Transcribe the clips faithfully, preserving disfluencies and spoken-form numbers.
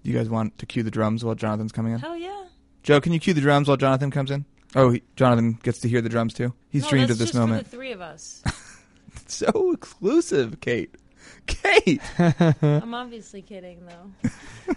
Do you guys want to cue the drums while Jonathan's coming in? Hell yeah. Joe, can you cue the drums while Jonathan comes in? Oh, he, Jonathan gets to hear the drums too. He's no, dreamed that's of this just moment. For the three of us. So exclusive, Kate. Kate! I'm obviously kidding, though.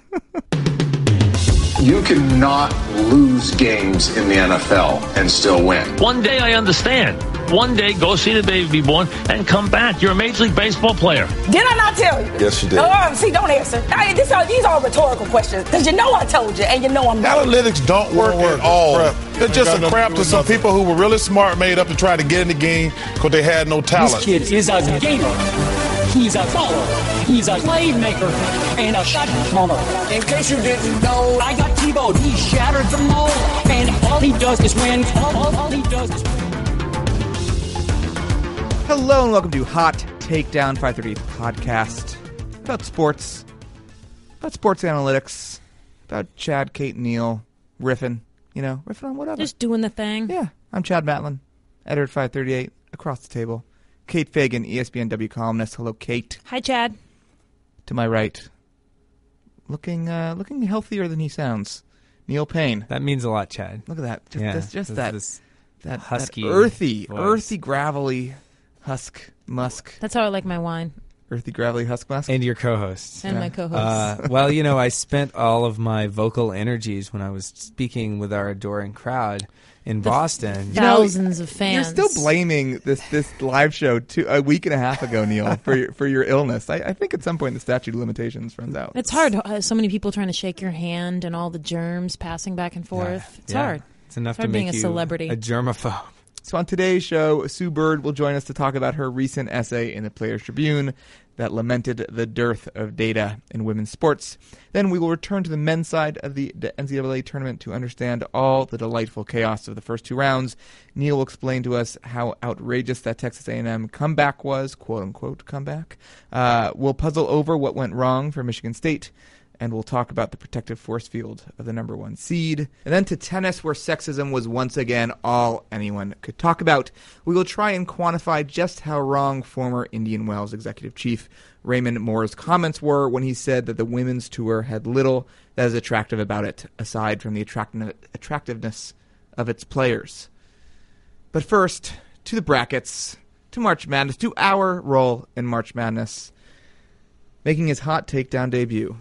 You cannot lose games in the N F L and still win. One day I understand. One day go see the baby be born and come back. You're a Major League Baseball player. Did I not tell you? Yes, you did. Oh, see, don't answer. I mean, this are, these are rhetorical questions because you know I told you and you know I'm not. Analytics don't work at all. They're just a crap to some people who were really smart, made up to try to get in the game because they had no talent. This kid is a gamer. He's a baller. He's a playmaker and a shot caller. In case you didn't know, I got T-Bowed. He shattered the mold. And all he does is win. All, all, all he does is win. Hello and welcome to Hot Takedown five thirty-eight podcast about sports, about sports analytics, about Chad, Kate, and Neil, riffing, you know, riffing on whatever. Just doing the thing. Yeah, I'm Chad Matlin, editor at five thirty-eight, across the table. Kate Fagan, E S P N W columnist. Hello, Kate. Hi, Chad. To my right, looking uh, looking healthier than he sounds, Neil Payne. That means a lot, Chad. Look at that. Just, yeah, this, just this, that, this that husky, that earthy, voice. earthy, gravelly husk, musk. That's how I like my wine. Earthy, gravelly husk musk. And your co-hosts. And Yeah. my co-host. Uh, well, you know, I spent all of my vocal energies when I was speaking with our adoring crowd in The Boston. You know, Thousands of fans. You're still blaming this this live show two, a week and a half ago, Neil, for your, for your illness. I, I think at some point the statute of limitations runs out. It's hard. Uh, so many people trying to shake your hand and all the germs passing back and forth. Yeah. It's Yeah. hard. It's enough It's hard to being make a you celebrity. a germaphobe. So on today's show, Sue Bird will join us to talk about her recent essay in the Players Tribune that lamented the dearth of data in women's sports. Then we will return to the men's side of the N C double A tournament to understand all the delightful chaos of the first two rounds. Neil will explain to us how outrageous that Texas A and M comeback was, quote-unquote comeback. Uh, we'll puzzle over what went wrong for Michigan State, and we'll talk about the protective force field of the number one seed. And then to tennis, where sexism was once again all anyone could talk about. We will try and quantify just how wrong former Indian Wells executive chief Raymond Moore's comments were when he said that the women's tour had little that is attractive about it, aside from the attracti- attractiveness of its players. But first, to the brackets, to March Madness, to our role in March Madness. Making his hot takedown debut,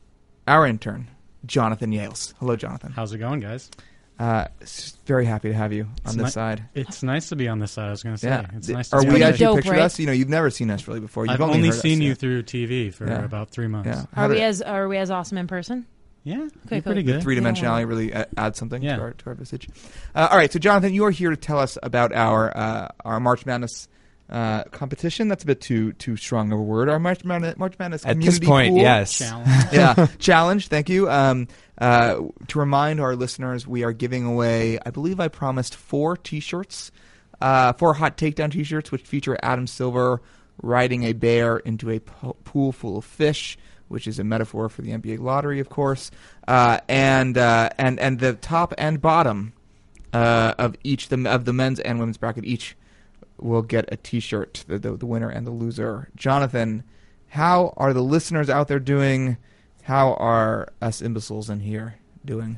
our intern, Jonathan Yales. Hello, Jonathan. How's it going, guys? Uh, very happy to have you on It's this ni- side. It's nice to be on this side, I was going to say. Yeah. It's nice to Are see we you. actually Dope, pictured right? us? You know, you've never seen us really before. You've I've only, only heard seen us, you yeah. through T V for Yeah. about three months. Yeah. Are we as are we as awesome in person? Yeah, Okay, you're cool. pretty good. Three-dimensionality really a- adds something Yeah. to, our, to our visage. Uh, all right, so Jonathan, you are here to tell us about our uh, our March Madness uh, competition. That's a bit too too strong of a word. Our March Madness, March Madness At this community point, pool. yes. Challenge. Yeah, challenge. Thank you. Um, uh, to remind our listeners, we are giving away, I believe I promised four T-shirts, uh, four Hot Takedown T-shirts, which feature Adam Silver riding a bear into a po- pool full of fish, which is a metaphor for the N B A lottery, of course, uh, and uh, and and the top and bottom uh, of each the of the men's and women's bracket each will get a T-shirt. The, the the winner and the loser. Jonathan, how are the listeners out there doing? How are us imbeciles in here doing?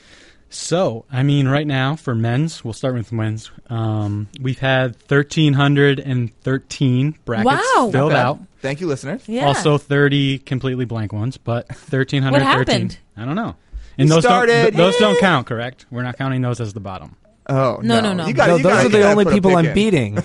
So, I mean, right now for men's, we'll start with men's. Um, we've had one thousand three hundred thirteen brackets Wow. filled Okay. out. Thank you, listeners. Yeah. Also thirty completely blank ones, but one thousand three hundred thirteen. What happened? I don't know. And We those don't, started- th- those don't count, correct? We're not counting those as the bottom. Oh No, no, no, no. You gotta, No, you those gotta- are the you gotta only put a people pick I'm in. beating.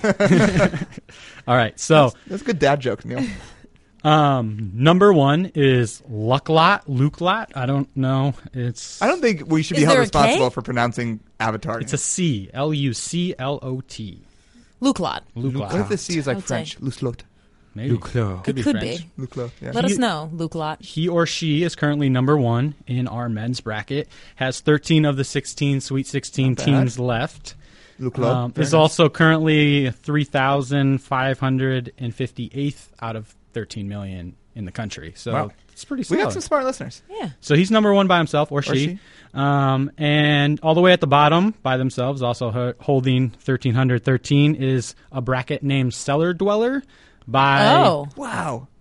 All right, so That's a good dad joke, Neil. um, number one is Luck Lot, Luke Lot. I don't know. It's I don't think we should Is be held there a responsible K? for pronouncing Avatar. It's a C, L U C L O T. Luke Lot. Luke What if Lot. the C is I like would French? say. Lucelot. Maybe. Luclo. Could be It could French. be. Luclo, yeah. Let He- us know, Luke Lot. He or she is currently number one in our men's bracket. Has thirteen of the sixteen Sweet sixteen Not bad. teams left. Luclo. Um, Very is nice. also currently three thousand five hundred fifty-eighth out of thirteen million in the country. So Wow. it's pretty We solid. got some smart listeners. Yeah. So he's number one by himself, or, she. she. Um, and all the way at the bottom by themselves, also ho- holding one thousand three hundred thirteen, is a bracket named Cellar Dweller by Oh. Wow.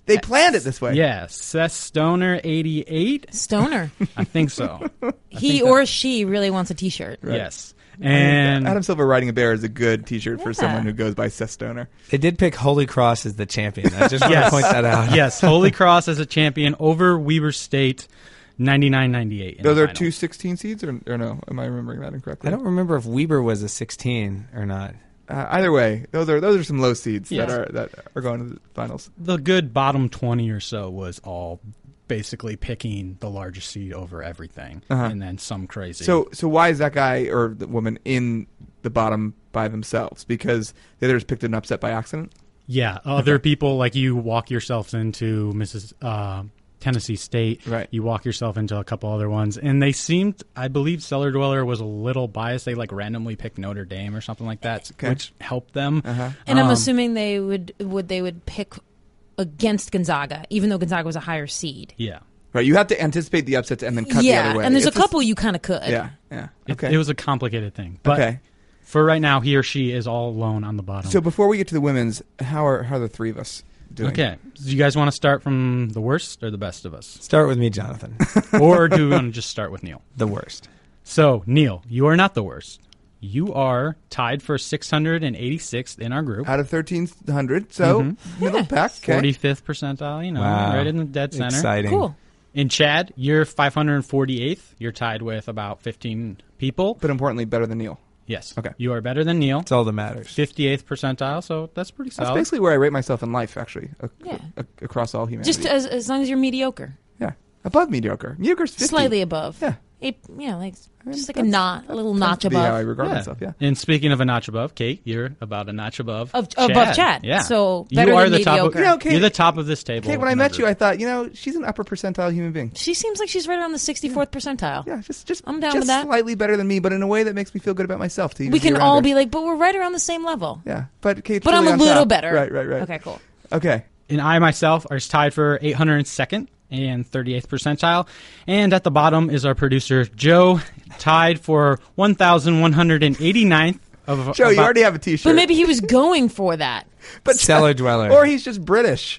They planned it this way. Yeah, Seth Stoner, eighty-eight. Stoner. I think so. I he think that- or she really wants a T-shirt. Right. Yes. And Adam Silver riding a bear is a good T-shirt Yeah. for someone who goes by Seth Stoner. They did pick Holy Cross as the champion. I just want Yes. to point that out. yes, Holy Cross as a champion over Weber State, ninety-nine ninety-eight. in Those the are final. two sixteen seeds, or, or no? Am I remembering that incorrectly? I don't remember if Weber was a sixteen or not. Uh, either way, those are those are some low seeds Yeah. that are that are going to the finals. The good bottom twenty or so was all basically picking the largest seed over everything, Uh-huh. and then some crazy. So so why is that guy or the woman in the bottom by themselves? Because the others picked an upset by accident. yeah, other people like you walk yourselves into Missus Uh, Tennessee State. Right. You walk yourself into a couple other ones, and they seemed. I believe Cellar Dweller was a little biased. They like randomly picked Notre Dame or something like that, Okay. which helped them. Uh-huh. And I'm Um, assuming they would would they would pick against Gonzaga, even though Gonzaga was a higher seed. Yeah. Right. You have to anticipate the upsets and then cut the yeah, other way. and there's It's a couple you kind of could. Just, yeah. Yeah. It, Okay. it was a complicated thing. But okay. for right now, he or she is all alone on the bottom. So before we get to the women's, how are how are the three of us doing? Okay. Do you guys want to start from the worst or the best of us? Start with me, Jonathan. Or do we want to just start with Neil? The worst. So, Neil, you are not the worst. You are tied for six hundred eighty-sixth in our group. Out of thirteen hundred, so Mm-hmm. middle pack. Okay. forty-fifth percentile, you know, Wow. right in the dead center. Exciting. Cool. In Chad, you're five hundred forty-eighth. You're tied with about fifteen people. But importantly, better than Neil. Yes. Okay. You are better than Neil. That's all that matters. fifty-eighth percentile, so that's pretty That's solid. basically where I rate myself in life, actually, ac- Yeah. ac- across all humanity. Just as as long as you're mediocre, yeah, above mediocre. Mediocre's fifty. slightly above. Yeah. It, yeah, like just like a That's- notch, a little Tends notch to be how I above. regard Yeah. myself. Yeah. And speaking of a notch above, Kate, you're about a notch above Of- above Chad. Yeah. So you better are than the top of, mediocre. You know, Kate- you're the top of this table. Okay, when I in our met you, group. I thought, you know, she's an upper percentile human being. She seems like she's right around the sixty-fourth percentile. Yeah, just just I'm down just with that. slightly better than me, but in a way that makes me feel good about myself. To even We be can around all her. be like, but we're right around the same level. Yeah, but Kate's But I'm really a on little top. better. Right, right, right. Okay, cool. Okay. And I myself are tied for eight hundred second and thirty-eighth percentile. And at the bottom is our producer, Joe, tied for one thousand one hundred eighty-ninth. Of, Joe, you about- already have a T-shirt. But maybe he was going for that. but Cellar Dweller. Or he's just British.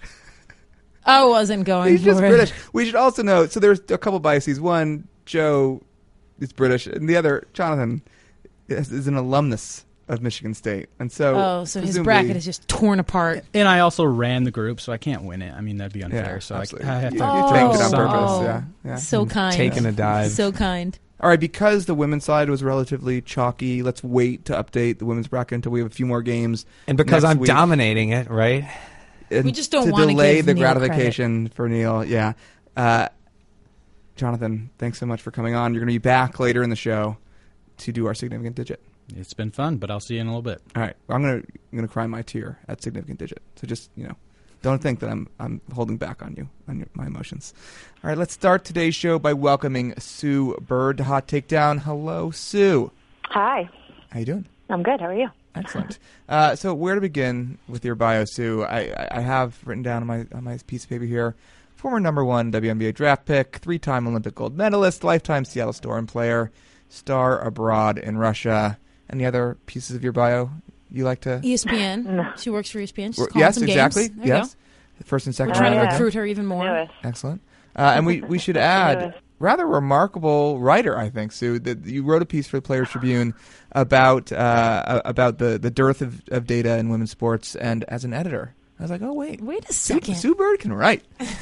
I wasn't going He's for just it. British. We should also know. So there's a couple biases. One, Joe is British, and the other, Jonathan, is, is an alumnus of Michigan State, and so Oh, so his presumably- bracket is just torn apart. And I also ran the group, so I can't win it. I mean, that'd be unfair. Yeah, so I, absolutely. I have You- to you Oh, tanked it on some- purpose. oh. Yeah, yeah. So kind. Taking a dive. So kind. All right, because the women's side was relatively chalky, let's wait to update the women's bracket until we have a few more games. And because next I'm week. dominating it, right? And We just don't to wanna delay give the Neil gratification for Neil. Yeah, uh, Jonathan, thanks so much for coming on. You're going to be back later in the show to do our significant digit. It's been fun, but I'll see you in a little bit. All right, I'm going to I'm going to cry my tear at significant digit. So just you know, don't think that I'm I'm holding back on you on your, my emotions. All right, let's start today's show by welcoming Sue Bird to Hot Takedown. Hello, Sue. Hi. How you doing? I'm good. How are you? Excellent. Uh, so where to begin with your bio, Sue? I, I, I have written down on my on my piece of paper here, former number one W N B A draft pick, three-time Olympic gold medalist, lifetime Seattle Storm player, star abroad in Russia. Any other pieces of your bio you like to? E S P N. She works for E S P N. She's Or- calling yes, some exactly. games. There you Yes, go. first and second. We're trying to round right now. recruit her even more. Knew it. Excellent. Uh, and we, we should add, rather remarkable writer, I think, Sue, that you wrote a piece for the Players Tribune about uh, about the, the dearth of, of data in women's sports, and as an editor, I was like, oh, wait. Wait a Sue, second. Sue Bird can write.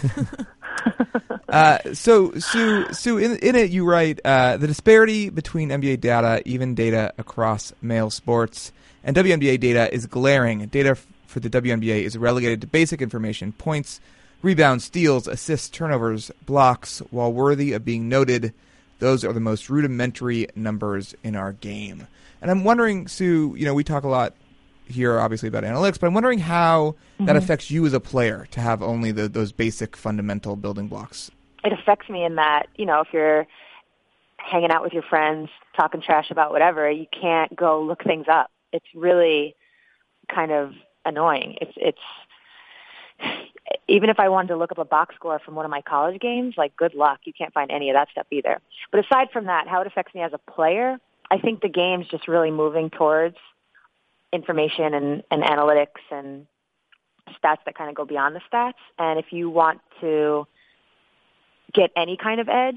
uh, so, Sue, Sue in, in it you write, uh, the disparity between N B A data, even data across male sports, and W N B A data is glaring. Data f- for the W N B A is relegated to basic information, points, rebounds, steals, assists, turnovers, blocks. While worthy of being noted, those are the most rudimentary numbers in our game. And I'm wondering, Sue, you know, we talk a lot here, obviously, about analytics, but I'm wondering how Mm-hmm. that affects you as a player to have only the, those basic fundamental building blocks. It affects me in that, you know, if you're hanging out with your friends, talking trash about whatever, you can't go look things up. It's really kind of annoying. It's it's even if I wanted to look up a box score from one of my college games, like good luck. You can't find any of that stuff either. But aside from that, how it affects me as a player, I think the game's just really moving towards information and, and analytics and stats that kind of go beyond the stats. And if you want to get any kind of edge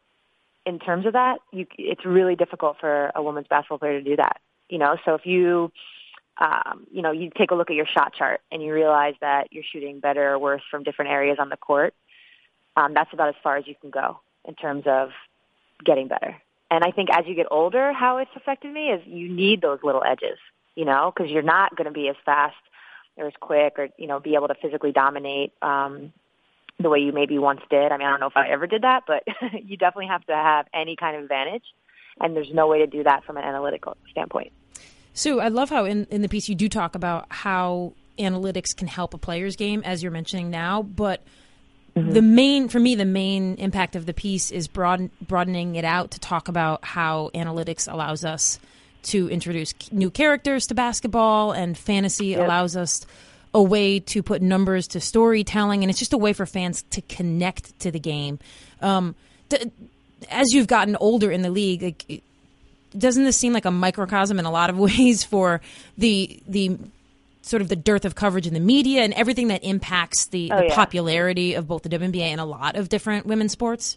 in terms of that, you, it's really difficult for a women's basketball player to do that. You know, so if you, um, you know, you take a look at your shot chart and you realize that you're shooting better or worse from different areas on the court, um, that's about as far as you can go in terms of getting better. And I think as you get older, how it's affected me is you need those little edges, you know, because you're not going to be as fast or as quick or, you know, be able to physically dominate um, the way you maybe once did. I mean, I don't know if I ever did that, but you definitely have to have any kind of advantage. And there's no way to do that from an analytical standpoint. Sue, I love how in, in the piece you do talk about how analytics can help a player's game, as you're mentioning now, but mm-hmm. the main, for me, the main impact of the piece is broaden, broadening it out to talk about how analytics allows us to introduce new characters to basketball, and fantasy yep. allows us a way to put numbers to storytelling, and it's just a way for fans to connect to the game. Um, th- as you've gotten older in the league, like, doesn't this seem like a microcosm in a lot of ways for the the sort of the dearth of coverage in the media and everything that impacts the, oh, the yeah. popularity of both the W N B A and a lot of different women's sports?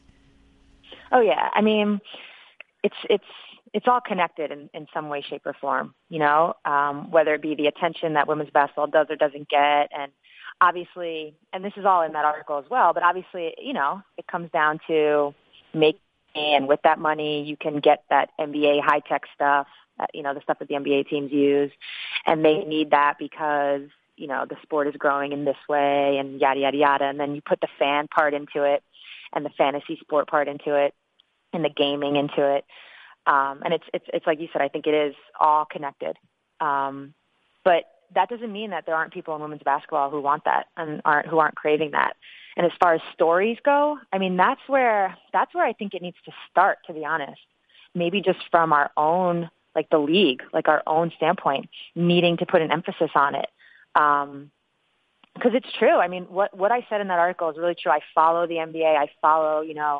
Oh yeah, I mean, it's it's it's all connected in, in some way, shape, or form. You know, um, whether it be the attention that women's basketball does or doesn't get, and obviously, and this is all in that article as well. But obviously, you know, it comes down to make. And with that money, you can get that N B A high-tech stuff, you know, the stuff that the N B A teams use. And they need that because, you know, the sport is growing in this way and yada, yada, yada. And then you put the fan part into it and the fantasy sport part into it and the gaming into it. Um, and it's, it's, it's like you said, I think it is all connected. Um, but that doesn't mean that there aren't people in women's basketball who want that and aren't, who aren't craving that. And as far as stories go, I mean, that's where that's where I think it needs to start, to be honest. Maybe just from our own, like the league, like our own standpoint, needing to put an emphasis on it. Um, because it's true. I mean, what, what I said in that article is really true. I follow the N B A. I follow, you know,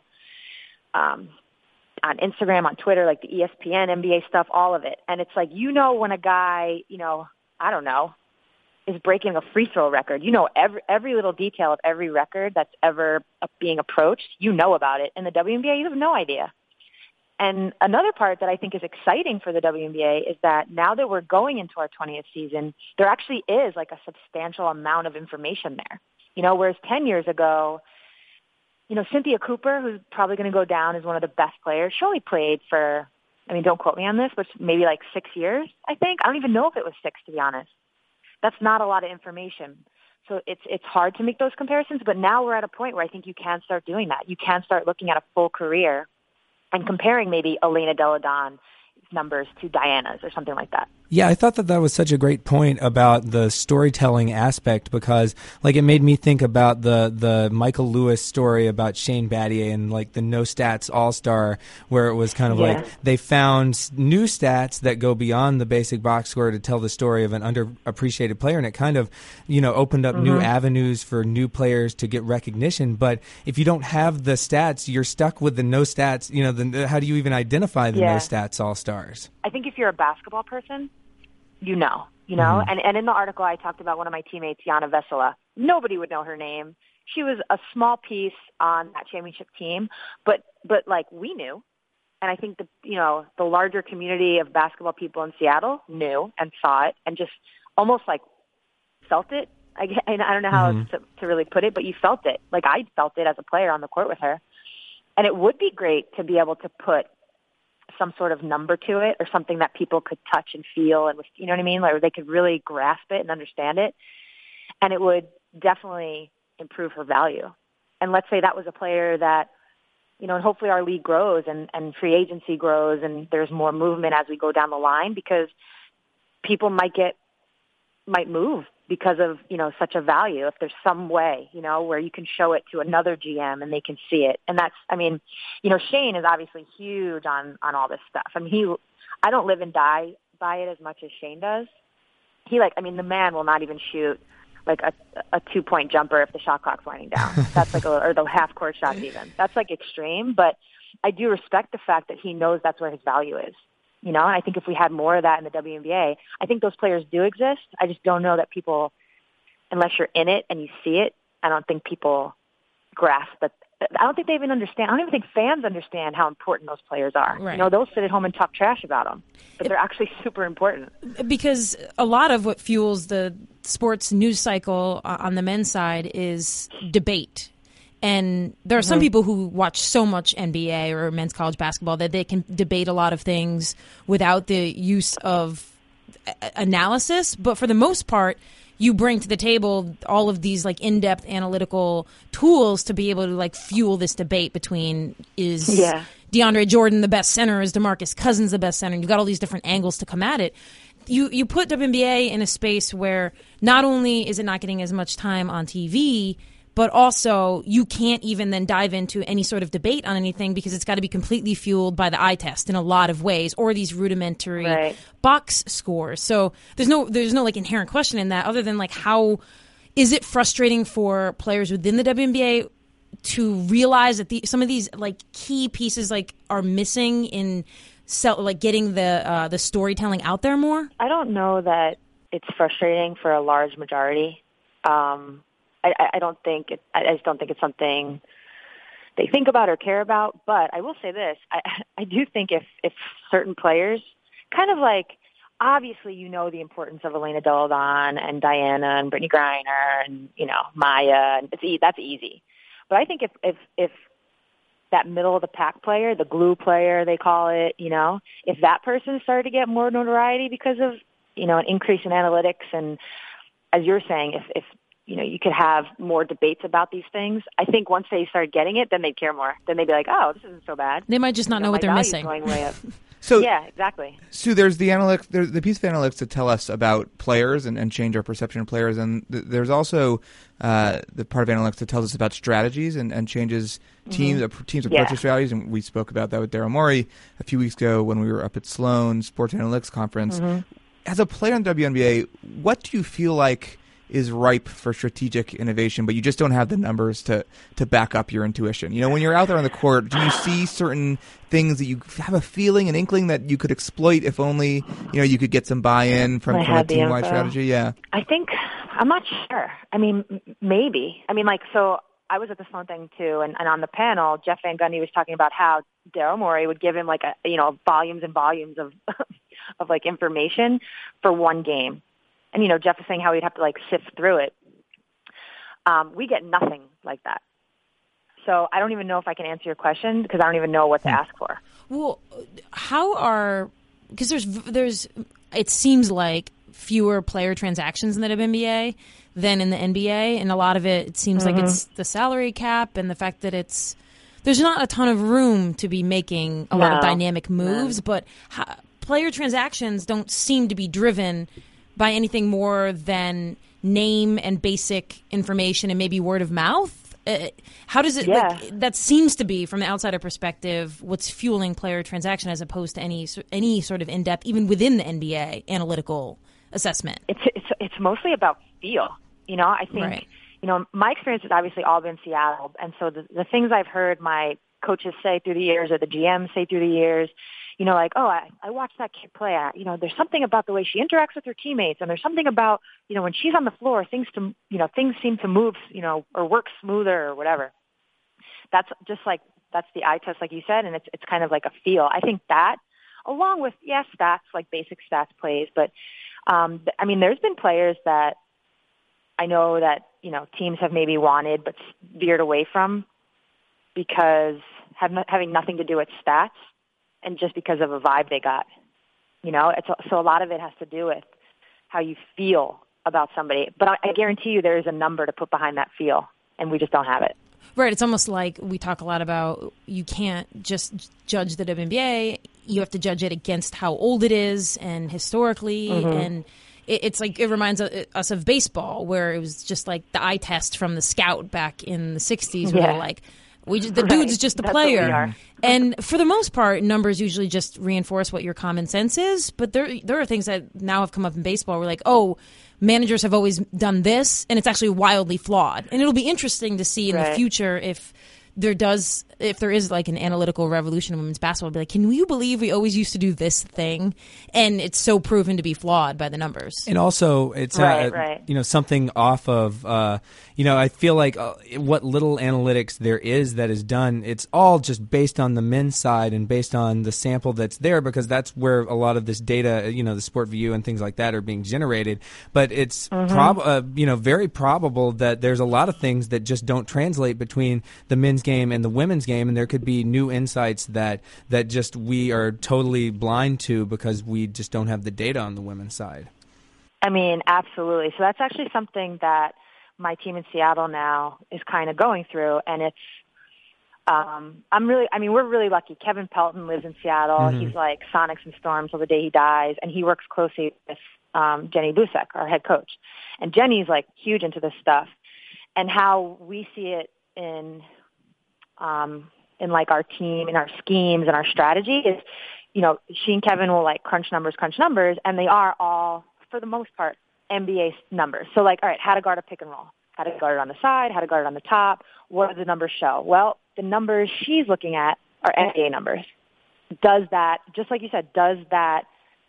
um, on Instagram, on Twitter, like the E S P N, N B A stuff, all of it. And it's like, you know, when a guy, you know, I don't know, is breaking a free throw record. You know, every every little detail of every record that's ever being approached, you know about it. In the W N B A, you have no idea. And another part that I think is exciting for the W N B A is that now that we're going into our twentieth season, there actually is like a substantial amount of information there. You know, whereas ten years ago, you know, Cynthia Cooper, who's probably going to go down as one of the best players, she only played for, I mean, don't quote me on this, but maybe like six years, I think. I don't even know if it was six, to be honest. That's not a lot of information. So it's it's hard to make those comparisons, but now we're at a point where I think you can start doing that. You can start looking at a full career and comparing maybe Elena Delle Donne's numbers to Diana's or something like that. Yeah, I thought that that was such a great point about the storytelling aspect, because like it made me think about the the Michael Lewis story about Shane Battier and like the no stats all-star, where it was kind of yeah. like they found new stats that go beyond the basic box score to tell the story of an underappreciated player, and it kind of, you know, opened up mm-hmm. new avenues for new players to get recognition. But if you don't have the stats, you're stuck with the no stats. You know, the, how do you even identify the yeah. no stats all-stars? I think if you're a basketball person, you know, you know, mm-hmm. and, and in the article I talked about one of my teammates, Yana Vesela. Nobody would know her name. She was a small piece on that championship team, but, but like we knew. And I think the, you know, the larger community of basketball people in Seattle knew and saw it and just almost like felt it. I, I don't know how mm-hmm. to, to really put it, but you felt it. Like I felt it as a player on the court with her. And it would be great to be able to put some sort of number to it or something that people could touch and feel and, you know what I mean? Like they could really grasp it and understand it. And it would definitely improve her value. And let's say that was a player that, you know, and hopefully our league grows and, and free agency grows and there's more movement as we go down the line, because people might get, might move because of, you know, such a value. If there's some way, you know, where you can show it to another G M and they can see it. And that's, I mean, you know, Shane is obviously huge on, on all this stuff. I mean, he, I don't live and die by it as much as Shane does. He like, I mean, the man will not even shoot like a, a two point jumper if the shot clock's winding down. That's like, a, or the half court shots even. That's like extreme, but I do respect the fact that he knows that's where his value is. You know, and I think if we had more of that in the W N B A, I think those players do exist. I just don't know that people unless you're in it and you see it, I don't think people grasp that. I don't think they even understand. I don't even think fans understand how important those players are. Right. You know, they'll sit at home and talk trash about them, but they're actually super important. Because a lot of what fuels the sports news cycle on the men's side is debate. And there are mm-hmm. some people who watch so much N B A or men's college basketball that they can debate a lot of things without the use of analysis. But for the most part, you bring to the table all of these like in-depth analytical tools to be able to like fuel this debate between is yeah. DeAndre Jordan the best center, is DeMarcus Cousins the best center? You've got all these different angles to come at it. You you put W N B A in a space where not only is it not getting as much time on T V, but also you can't even then dive into any sort of debate on anything because it's got to be completely fueled by the eye test in a lot of ways, or these rudimentary right. box scores. So there's no there's no like inherent question in that, other than like how is it frustrating for players within the W N B A to realize that the, some of these like key pieces like are missing in sell, like getting the uh, the storytelling out there more? I don't know that it's frustrating for a large majority. Um, I, I don't think it, I just don't think it's something they think about or care about. But I will say this: I, I do think if if certain players, kind of like obviously you know the importance of Elena Delle Donne and Diana and Brittany Griner and you know Maya, and it's that's easy. But I think if if if that middle of the pack player, the glue player they call it, you know, if that person started to get more notoriety because of you know an increase in analytics and as you're saying, if if you know, you could have more debates about these things. I think once they start getting it, then they'd care more. Then they'd be like, oh, this isn't so bad. They might just not you know, know what they're value's missing. Going way up. So, yeah, exactly. Sue, there's the analytics, there's the piece of analytics to tell us about players and, and change our perception of players. And th- there's also uh, the part of analytics that tells us about strategies and, and changes teams, mm-hmm. uh, teams' approach yeah. to strategies. And we spoke about that with Daryl Morey a few weeks ago when we were up at Sloan Sports Analytics Conference. Mm-hmm. As a player in the W N B A, what do you feel like is ripe for strategic innovation, but you just don't have the numbers to, to back up your intuition? You know, when you're out there on the court, do you see certain things that you have a feeling, an inkling that you could exploit if only, you know, you could get some buy-in from, from a team-wide strategy? Yeah. I think, I'm not sure. I mean, maybe. I mean, like, so I was at the Sloan thing too, and, and on the panel, Jeff Van Gundy was talking about how Daryl Morey would give him like a, you know, volumes and volumes of, of like information for one game. And, you know, Jeff was saying how he'd have to, like, sift through it. Um, we get nothing like that. So I don't even know if I can answer your question because I don't even know what to ask for. Well, how are – because there's, there's – it seems like fewer player transactions in the W N B A than in the N B A. And a lot of it, it seems mm-hmm. like it's the salary cap and the fact that it's – there's not a ton of room to be making a no. lot of dynamic moves. No. But how, player transactions don't seem to be driven – by anything more than name and basic information and maybe word of mouth? Uh, how does it, yeah. like, that seems to be, from the outsider perspective, what's fueling player transaction as opposed to any any sort of in-depth, even within the N B A, analytical assessment? It's it's, it's mostly about feel. You know, I think, right. you know, my experience has obviously all been Seattle. And so the, the things I've heard my coaches say through the years or the G Ms say through the years, you know, like, oh, I, I watched that kid play. I, you know, there's something about the way she interacts with her teammates, and there's something about, you know, when she's on the floor, things to, you know, things seem to move, you know, or work smoother or whatever. That's just like, that's the eye test, like you said, and it's it's kind of like a feel. I think that, along with, yeah, stats, like basic stats plays, but, um, I mean, there's been players that I know that, you know, teams have maybe wanted but veered away from because have, having nothing to do with stats. And just because of a vibe they got, you know, it's, so a lot of it has to do with how you feel about somebody. But I, I guarantee you there is a number to put behind that feel, and we just don't have it. Right. It's almost like we talk a lot about you can't just judge the W N B A. You have to judge it against how old it is and historically. Mm-hmm. And it, it's like it reminds us of baseball, where it was just like the eye test from the scout back in the sixties where yeah. they're like, We just, the right. dude's just a That's player. And for the most part, numbers usually just reinforce what your common sense is. But there there are things that now have come up in baseball where like, oh, managers have always done this, and it's actually wildly flawed. And it'll be interesting to see in right. the future if there does, if there is like an analytical revolution in women's basketball, be like, can you believe we always used to do this thing? And it's so proven to be flawed by the numbers. And also, it's right, uh, right. you know, something off of, uh, you know, I feel like uh, what little analytics there is that is done, it's all just based on the men's side and based on the sample that's there, because that's where a lot of this data, you know, the Sport View and things like that are being generated. But it's Mm-hmm. prob- uh, you know, very probable that there's a lot of things that just don't translate between the men's game and the women's game, and there could be new insights that that just we are totally blind to because we just don't have the data on the women's side. I mean, absolutely. So that's actually something that my team in Seattle now is kind of going through, and it's um, I'm really, I mean, we're really lucky. Kevin Pelton lives in Seattle. Mm-hmm. He's like Sonics and Storms till the day he dies, and he works closely with um, Jenny Busek, our head coach. And Jenny's like huge into this stuff, and how we see it in um, in like our team, in our schemes, and our strategy is, you know, she and Kevin will like crunch numbers, crunch numbers, and they are all, for the most part, N B A numbers. So like, all right, how to guard a pick and roll, how to guard it on the side, how to guard it on the top. What do the numbers show? Well, the numbers she's looking at are N B A numbers. Does that, just like you said, does that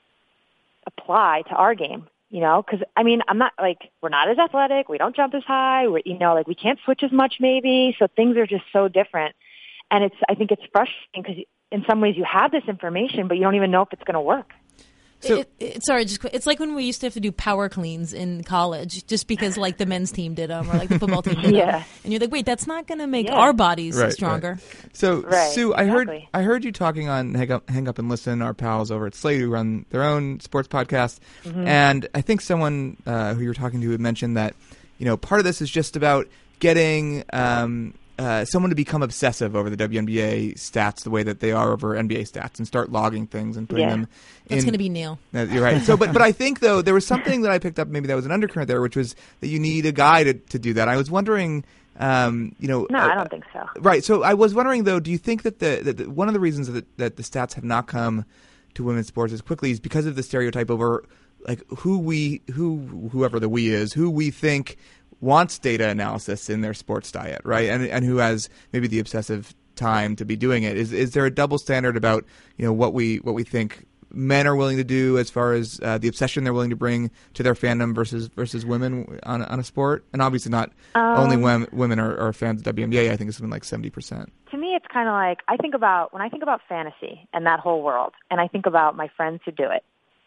apply to our game? You know, because, I mean, I'm not, like, we're not as athletic. We don't jump as high. We're, you know, like, we can't switch as much maybe. So things are just so different. And it's, I think it's frustrating because in some ways you have this information, but you don't even know if it's going to work. So, it, it, sorry, just quick. It's like when we used to have to do power cleans in college, just because like the men's team did them or like the football team did yeah. them, and you're like, wait, that's not going to make yeah. our bodies right, stronger. Right. So, right, Sue, I exactly. heard I heard you talking on Hang Up, Hang Up and Listen, our pals over at Slate who run their own sports podcast, mm-hmm. and I think someone uh, who you were talking to had mentioned that, you know, part of this is just about getting Um, Uh, someone to become obsessive over the W N B A stats the way that they are over N B A stats and start logging things and putting yeah. them in. That's going to be Neil. Uh, you're right. So, but but I think though there was something that I picked up, maybe that was an undercurrent there, which was that you need a guy to, to do that. I was wondering, um, you know, No, uh, I don't think so. Right. So I was wondering though, do you think that the, that the one of the reasons that that the stats have not come to women's sports as quickly is because of the stereotype over like who we who whoever the we is who we think wants data analysis in their sports diet, right? And and who has maybe the obsessive time to be doing it. Is is there a double standard about, you know, what we what we think men are willing to do as far as uh, the obsession they're willing to bring to their fandom versus versus women on on a sport? And obviously not um, only women women are, are fans of W N B A. I think it's something like seventy percent. To me, it's kind of like I think about when I think about fantasy and that whole world, and I think about my friends who do it.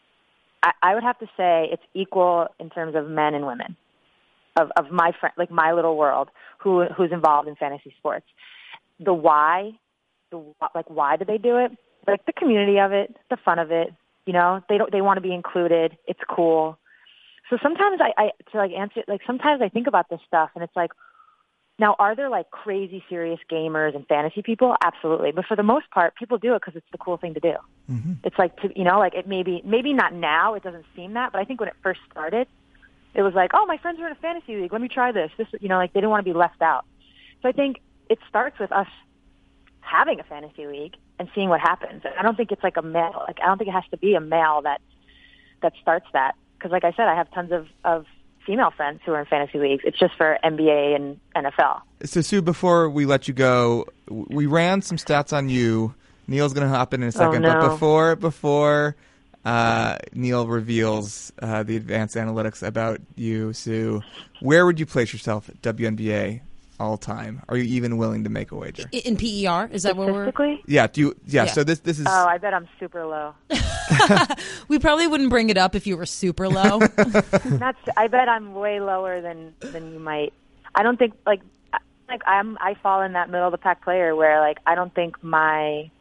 I, I would have to say it's equal in terms of men and women. Of, of my friend, like my little world, who who's involved in fantasy sports. The why, the like why do they do it? Like the community of it, the fun of it. You know, they don't they want to be included. It's cool. So sometimes I, I to like answer like sometimes I think about this stuff and it's like, now are there like crazy serious gamers and fantasy people? Absolutely, but for the most part, people do it because it's the cool thing to do. Mm-hmm. It's like to, you know, like it maybe maybe not now. It doesn't seem that, but I think when it first started. It was like, oh, my friends are in a fantasy league. Let me try this. This, you know, like they didn't want to be left out. So I think it starts with us having a fantasy league and seeing what happens. I don't think it's like a male. Like I don't think it has to be a male that that starts that. Because, like I said, I have tons of, of female friends who are in fantasy leagues. It's just for N B A and N F L. So, Sue, before we let you go, we ran some stats on you. Neil's going to hop in in a second, oh, no. but before before. Uh, Neil reveals uh, the advanced analytics about you, Sue. Where would you place yourself at W N B A all time? Are you even willing to make a wager? In P E R, is that what we're? Yeah. Do you? Yeah, yeah. So this this is. Oh, I bet I'm super low. We probably wouldn't bring it up if you were super low. That's. I bet I'm way lower than than you might. I don't think like like I'm. I fall in that middle of the pack player where like I don't think my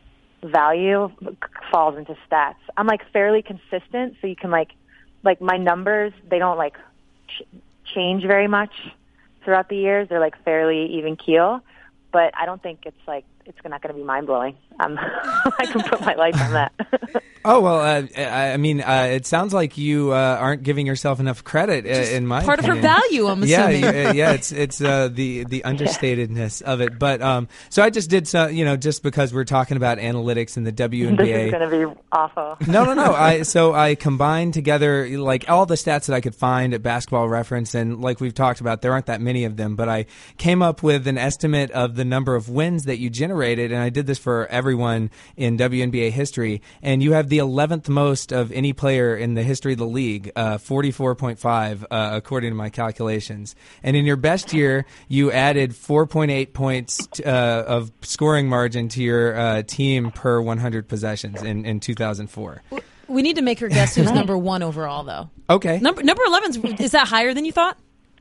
value falls into stats. I'm like fairly consistent, so you can like, like my numbers, they don't like ch- change very much throughout the years. They're like fairly even keel, but I don't think it's like, it's not going to be mind blowing. Um, I can put my life on that. Oh, well, uh, I I mean, uh, it sounds like you uh, aren't giving yourself enough credit, uh, in my part opinion. of her value, I'm yeah, assuming. Yeah, yeah, it's it's uh, the the understatedness of it. But um, so I just did some, you know, just because we're talking about analytics in the W N B A. This is going to be awful. No, no, no. I so I combined together like all the stats that I could find at Basketball Reference, and like we've talked about, there aren't that many of them. But I came up with an estimate of the number of wins that you generated, and I did this for everyone in W N B A history. And you have the eleventh most of any player in the history of the league, uh, forty-four point five, uh, according to my calculations. And in your best year, you added four point eight points t- uh, of scoring margin to your uh, team per one hundred possessions in, in two thousand four. We need to make her guess who's number one overall, though. Okay. Number number eleven, is that higher than you thought?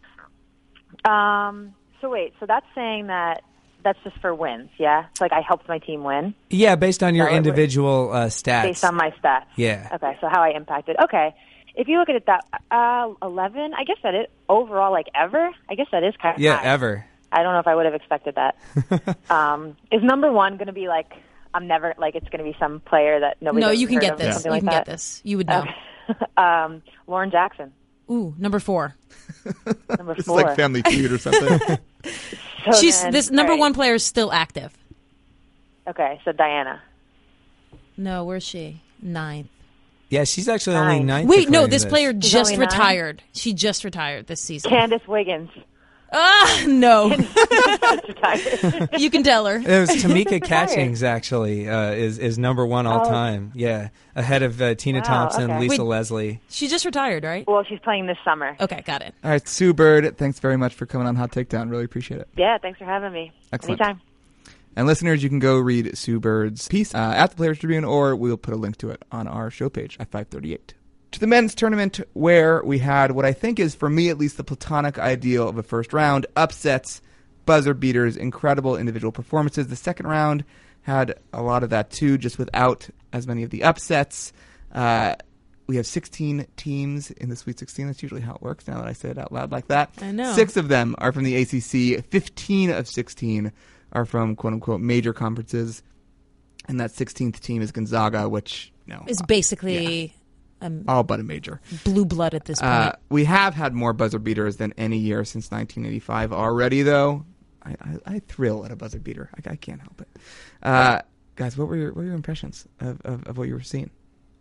Um. So wait. So that's saying that that's just for wins, yeah? It's like I helped my team win? Yeah, based on your So it individual uh, stats. Based on my stats. Yeah. Okay, so how I impacted. Okay. If you look at it that, uh, eleven, I guess that is overall, like ever, I guess that is kind of Yeah, high. ever. I don't know if I would have expected that. um, is number one going to be like, I'm never, like it's going to be some player that nobody No, you can heard get of, this. something You like can that? get this. You would know. Okay. um, Lauren Jackson. Ooh, number four. Number This four. is like Family Feud or something. So She's then- this number all right. one player is still active. Okay, so Diana. No, where's she? Ninth. Yeah, she's actually only Nine. ninth. Wait, no, according to this player She's just only nine? retired. She just retired this season. Candace Wiggins. Ah, no. Just retired. You can tell her. It was Tamika Catchings, actually, uh, is is number one all Oh. time. Yeah, ahead of uh, Tina Wow, Thompson, okay. Lisa Wait. Leslie. She just retired, right? Well, she's playing this summer. Okay, got it. All right, Sue Bird, thanks very much for coming on Hot Takedown. Really appreciate it. Yeah, thanks for having me. Excellent. Anytime. And listeners, you can go read Sue Bird's piece uh, at the Players Tribune, or we'll put a link to it on our show page at five thirty-eight. To the men's tournament, where we had what I think is, for me at least, the platonic ideal of a first round: upsets, buzzer beaters, incredible individual performances. The second round had a lot of that too, just without as many of the upsets. Uh, we have sixteen teams in the Sweet sixteen. That's usually how it works, now that I say it out loud like that. I know. Six of them are from the A C C. fifteen of sixteen are from quote-unquote major conferences. And that sixteenth team is Gonzaga, which, you know, It's basically um, all but a major. blue blood at this point. Uh, we have had more buzzer beaters than any year since nineteen eighty-five already, though. I, I, I thrill at a buzzer beater. I, I can't help it. Uh, guys, what were your what were your impressions of, of, of what you were seeing?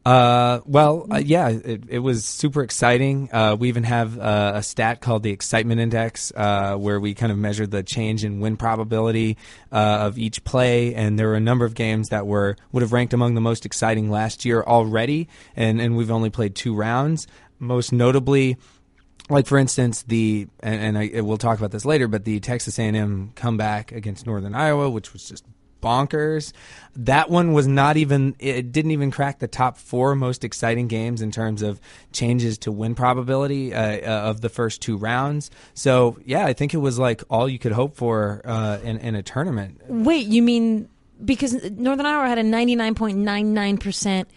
Uh, well, uh, yeah, it, it was super exciting. Uh, we even have uh, a stat called the Excitement Index, uh, where we kind of measure the change in win probability uh, of each play. And there were a number of games that were would have ranked among the most exciting last year already, and, and we've only played two rounds. Most notably, like for instance, the and, and I, we'll talk about this later, but the Texas A and M comeback against Northern Iowa, which was just bonkers. That one was not even, it didn't even crack the top four most exciting games in terms of changes to win probability uh, uh, of the first two rounds. So, yeah, I think it was like all you could hope for uh, in, in a tournament. Wait, you mean because Northern Iowa had a ninety-nine point nine nine percent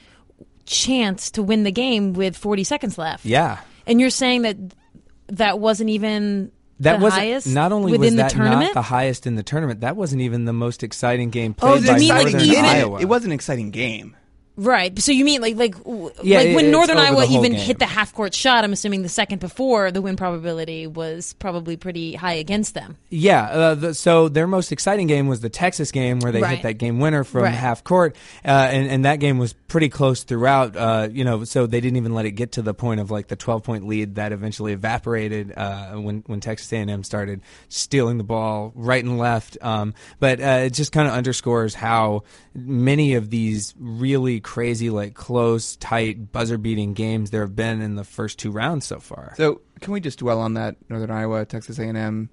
chance to win the game with forty seconds left? Yeah. And you're saying that that wasn't even That the wasn't, highest not only within was that the tournament? not the highest in the tournament, that wasn't even the most exciting game Oh, played you by mean like Northern even- Iowa. It was an exciting game. Right. So you mean like like w- Yeah, like it- when it's Northern over Iowa the whole even game. hit the half court shot, I'm assuming the second before, the win probability was probably pretty high against them. Yeah, uh, the, so their most exciting game was the Texas game where they Right. hit that game winner from Right. half court, uh, and, and that game was pretty close throughout. Uh, you know, so they didn't even let it get to the point of like the twelve point lead that eventually evaporated uh, when when Texas A and M started stealing the ball right and left. Um, but uh, it just kind of underscores how many of these really crazy, like close, tight, buzzer-beating games there have been in the first two rounds so far. So can we just dwell on that Northern Iowa, Texas A and M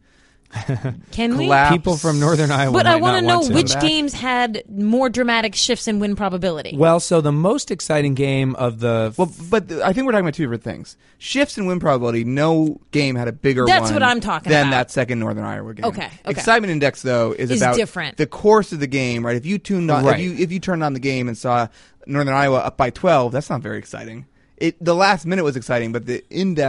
Can we? collapse? People from Northern Iowa But might I want not to know want to. which Come back. games had more dramatic shifts in win probability. Well, so the most exciting game of the Well, but th- I think we're talking about two different things. Shifts in win probability, no game had a bigger That's one what I'm talking than about. that second Northern Iowa game. Okay, okay. Excitement index, though, is, Is about different. the course of the game, right? If you tuned on, Right. if you if you turned on the game and saw Northern Iowa up by twelve, that's not very exciting. It the last minute was exciting, but the index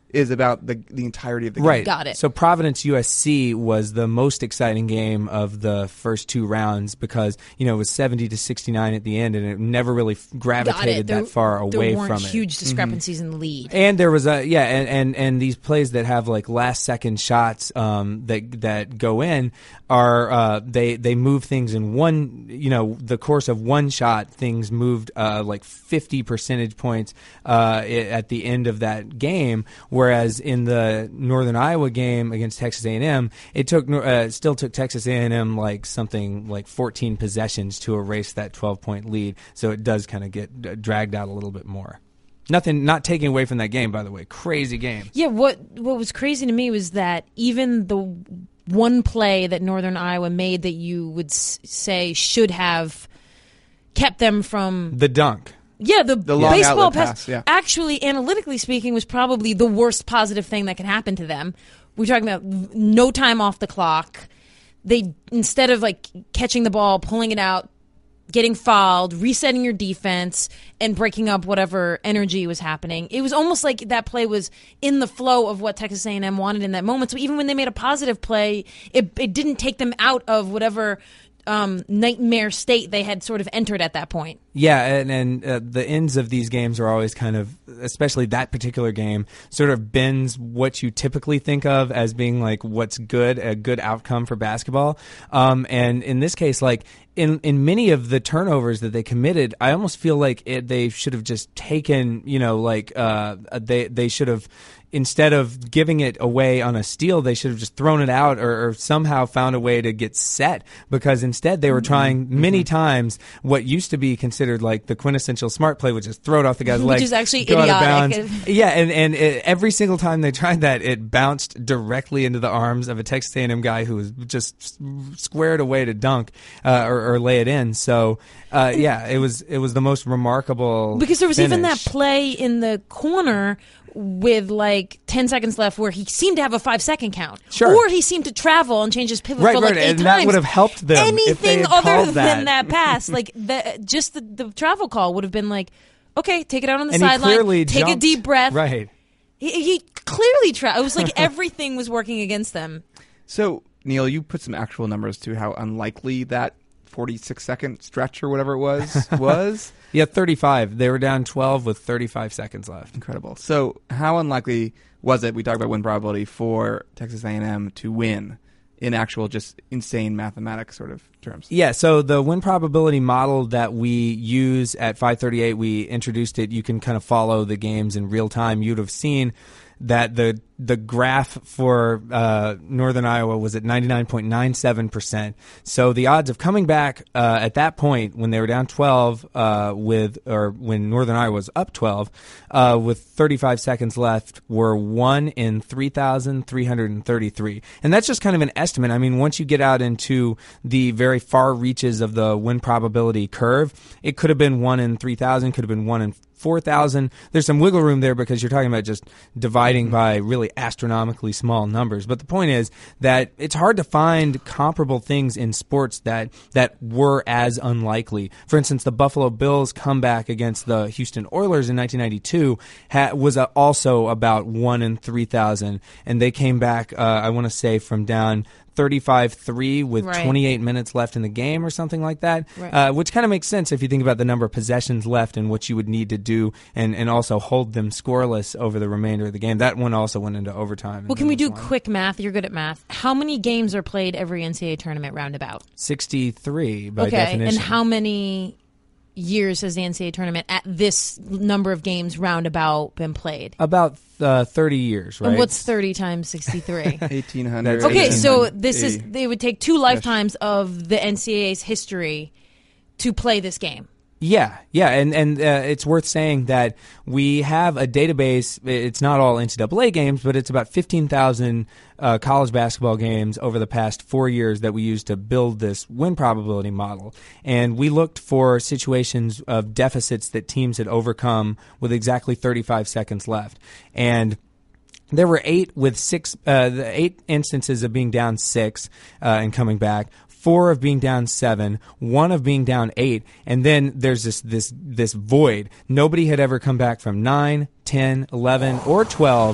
is about the the entirety of the game. Right. Got it. So Providence U S C was the most exciting game of the first two rounds because, you know, it was seventy to sixty-nine at the end, and it never really gravitated there, that far away there weren't from it. huge discrepancies mm-hmm. in the lead. And there was a yeah, and, and, and these plays that have like last second shots um, that that go in are uh, they they move things in one, you know, the course of one shot. Things moved uh, like fifty percentage points uh, at the end of that game. Whereas in the Northern Iowa game against Texas A and M, it took uh, still took Texas A and M like something like fourteen possessions to erase that twelve point lead. So it does kind of get dragged out a little bit more. Nothing, not taking away from that game, by the way. Crazy game. Yeah, what what was crazy to me was that even the one play that Northern Iowa made that you would s- say should have kept them from the dunk. Yeah, the, the long baseball pass, pass, yeah. actually, analytically speaking, was probably the worst positive thing that can happen to them. We're talking about no time off the clock. They, instead of like catching the ball, pulling it out, getting fouled, resetting your defense, and breaking up whatever energy was happening, it was almost like that play was in the flow of what Texas A and M wanted in that moment. So even when they made a positive play, it, it didn't take them out of whatever Um, nightmare state they had sort of entered at that point. Yeah, and, and uh, the ends of these games are always kind of, especially that particular game, sort of bends what you typically think of as being like what's good, a good outcome for basketball. Um, and in this case, like in in many of the turnovers that they committed, I almost feel like it, they should have just taken, you know, like uh, they they should have. Instead of giving it away on a steal, they should have just thrown it out or, or somehow found a way to get set, because instead they were trying many mm-hmm. times what used to be considered like the quintessential smart play, which is throw it off the guy's leg. Which is actually go idiotic. Out of bounds. Yeah, and, and it, every single time they tried that, it bounced directly into the arms of a Texas A and M guy who was just squared away to dunk uh, or, or lay it in. So, uh, yeah, it was it was the most remarkable Because there was finish. even that play in the corner with like ten seconds left where he seemed to have a five second count. Sure. Or he seemed to travel and change his pivot right, for like right. eight and times. That would have helped them. Anything if they had other called than that, that pass. Like the, just the, the travel call would have been like, okay, take it out on the and he sideline, clearly take jumped, a deep breath. Right. He, he clearly tra- it was like everything was working against them. So, Neil, you put some actual numbers to how unlikely that forty-six second stretch or whatever it was was. Yeah, thirty-five. They were down twelve with thirty-five seconds left. Incredible. So how unlikely was it, we talked about win probability, for Texas A and M to win in actual just insane mathematics sort of terms? Yeah, so the win probability model that we use at five thirty-eight, we introduced it. You can kind of follow the games in real time. You'd have seen that the the graph for uh, Northern Iowa was at ninety-nine point nine seven percent. So the odds of coming back uh, at that point when they were down twelve uh, with, or when Northern Iowa was up twelve uh, with thirty-five seconds left were one in three thousand three hundred thirty-three. And that's just kind of an estimate. I mean, once you get out into the very far reaches of the win probability curve, it could have been one in three thousand, could have been one in four thousand. There's some wiggle room there because you're talking about just dividing mm-hmm. by really astronomically small numbers. But the point is that it's hard to find comparable things in sports that that were as unlikely. For instance, the Buffalo Bills comeback against the Houston Oilers in nineteen ninety-two ha- was uh, also about one in three thousand, and they came back, uh, I want to say, from down thirty-five three with right. twenty-eight minutes left in the game or something like that, right. uh, which kind of makes sense if you think about the number of possessions left and what you would need to do and, and also hold them scoreless over the remainder of the game. That one also went into overtime. Well, can we do quick math? You're good at math. How many games are played every N C double A tournament roundabout? sixty-three by okay. definition. And how many years has the N C double A tournament at this number of games roundabout been played? About uh, thirty years, right? And what's thirty times sixty-three? eighteen hundred. Okay, so this is they would take two lifetimes of the N C double A's history to play this game. Yeah, yeah, and and uh, it's worth saying that we have a database. It's not all N C double A games, but it's about fifteen thousand uh, college basketball games over the past four years that we used to build this win probability model. And we looked for situations of deficits that teams had overcome with exactly thirty-five seconds left. And there were eight with six, uh, the eight instances of being down six uh, and coming back. Four of being down seven, one of being down eight, and then there's this this this void. Nobody had ever come back from nine, ten, eleven, or twelve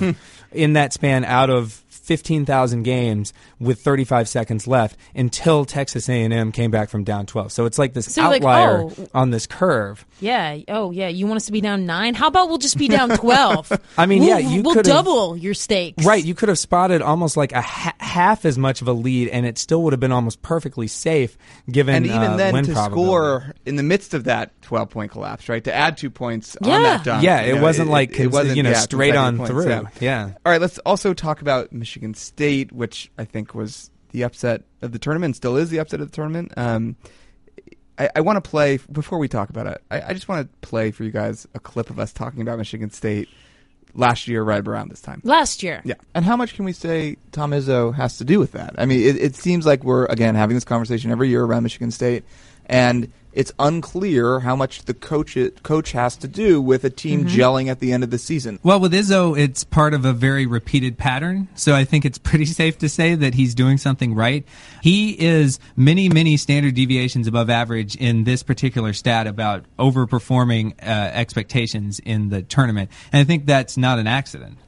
in that span out of fifteen thousand games with thirty-five seconds left until Texas A and M came back from down twelve. So it's like this So like, outlier oh. on this curve. Yeah. Oh, yeah. You want us to be down nine? How about we'll just be down twelve? I mean, we'll, yeah, you we'll could've- double your stakes. Right, you could have spotted almost like a ha- half as much of a lead, and it still would have been almost perfectly safe given And even uh, then, win to probability. score in the midst of that twelve-point collapse, right? To add two points Yeah. on that dunk. Yeah, you it know, wasn't like it cons- wasn't you know yeah, straight on consecutive points, through. Yeah. All right, let's also talk about Michigan State, which I think was the upset of the tournament, still is the upset of the tournament. Um, I, I want to play, before we talk about it, I, I just want to play for you guys a clip of us talking about Michigan State last year right around this time. Last year. Yeah. And how much can we say Tom Izzo has to do with that? I mean, it, it seems like we're, again, having this conversation every year around Michigan State, and it's unclear how much the coach coach has to do with a team Mm-hmm. gelling at the end of the season. Well, with Izzo, it's part of a very repeated pattern, so I think it's pretty safe to say that he's doing something right. He is many, many standard deviations above average in this particular stat about overperforming uh, expectations in the tournament, and I think that's not an accident.